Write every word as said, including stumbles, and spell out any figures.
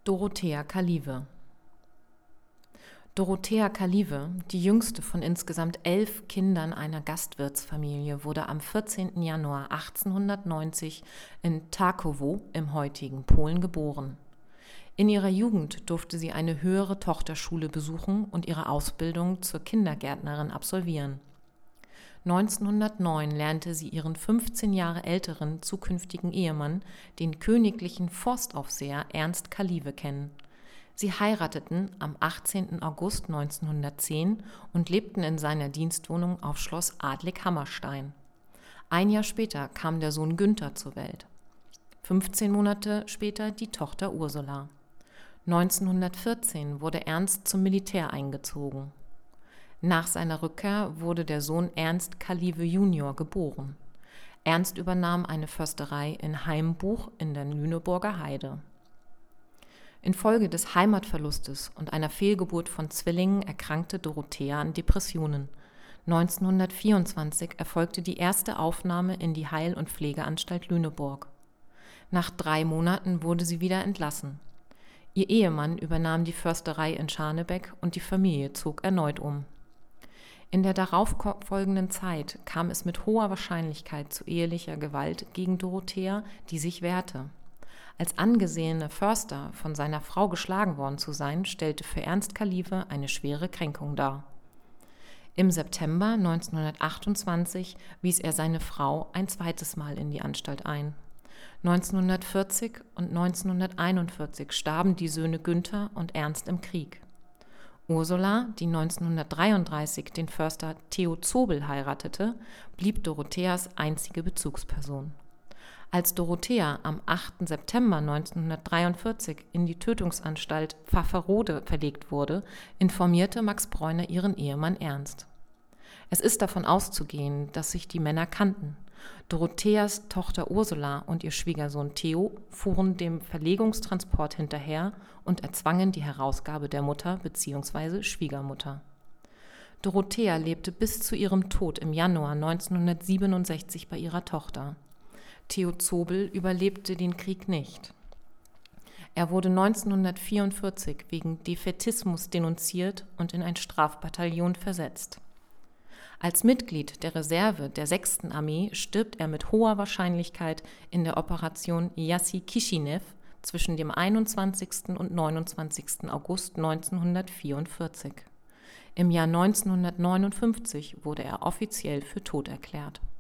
Dorothea Kaliwe. Dorothea Kaliwe, die jüngste von insgesamt elf Kindern einer Gastwirtsfamilie, wurde am vierzehnten Januar achtzehnhundertneunzig in Tarkowo im heutigen Polen geboren. In ihrer Jugend durfte sie eine höhere Tochterschule besuchen und ihre Ausbildung zur Kindergärtnerin absolvieren. neunzehnhundertneun lernte sie ihren fünfzehn Jahre älteren zukünftigen Ehemann, den königlichen Forstaufseher Ernst Kaliwe, kennen. Sie heirateten am achtzehnten August neunzehnhundertzehn und lebten in seiner Dienstwohnung auf Schloss Adlig-Hammerstein. Ein Jahr später kam der Sohn Günther zur Welt. fünfzehn Monate später die Tochter Ursula. neunzehnhundertvierzehn wurde Ernst zum Militär eingezogen. Nach seiner Rückkehr wurde der Sohn Ernst Kaliwe junior geboren. Ernst übernahm eine Försterei in Haimbuch in der Lüneburger Heide. Infolge des Heimatverlustes und einer Fehlgeburt von Zwillingen erkrankte Dorothea an Depressionen. neunzehnhundertvierundzwanzig erfolgte die erste Aufnahme in die Heil- und Pflegeanstalt Lüneburg. Nach drei Monaten wurde sie wieder entlassen. Ihr Ehemann übernahm die Försterei in Scharnebeck und die Familie zog erneut um. In der darauffolgenden Zeit kam es mit hoher Wahrscheinlichkeit zu ehelicher Gewalt gegen Dorothea, die sich wehrte. Als angesehener Förster von seiner Frau geschlagen worden zu sein, stellte für Ernst Kaliwe eine schwere Kränkung dar. Im September neunzehnhundertachtundzwanzig wies er seine Frau ein zweites Mal in die Anstalt ein. neunzehnhundertvierzig und neunzehnhunderteinundvierzig starben die Söhne Günther und Ernst im Krieg. Ursula, die neunzehnhundertdreiunddreißig den Förster Theo Zobel heiratete, blieb Dorotheas einzige Bezugsperson. Als Dorothea am achten September neunzehnhundertdreiundvierzig in die Tötungsanstalt Pfafferode verlegt wurde, informierte Max Breuner ihren Ehemann Ernst. Es ist davon auszugehen, dass sich die Männer kannten. Dorotheas Tochter Ursula und ihr Schwiegersohn Theo fuhren dem Verlegungstransport hinterher und erzwangen die Herausgabe der Mutter bzw. Schwiegermutter. Dorothea lebte bis zu ihrem Tod im Januar neunzehnhundertsiebenundsechzig bei ihrer Tochter. Theo Zobel überlebte den Krieg nicht. Er wurde neunzehnhundertvierundvierzig wegen Defätismus denunziert und in ein Strafbataillon versetzt. Als Mitglied der Reserve der sechsten Armee stirbt er mit hoher Wahrscheinlichkeit in der Operation Jassy Kischinew zwischen dem einundzwanzigsten und neunundzwanzigsten August neunzehnhundertvierundvierzig. Im Jahr neunzehnhundertneunundfünfzig wurde er offiziell für tot erklärt.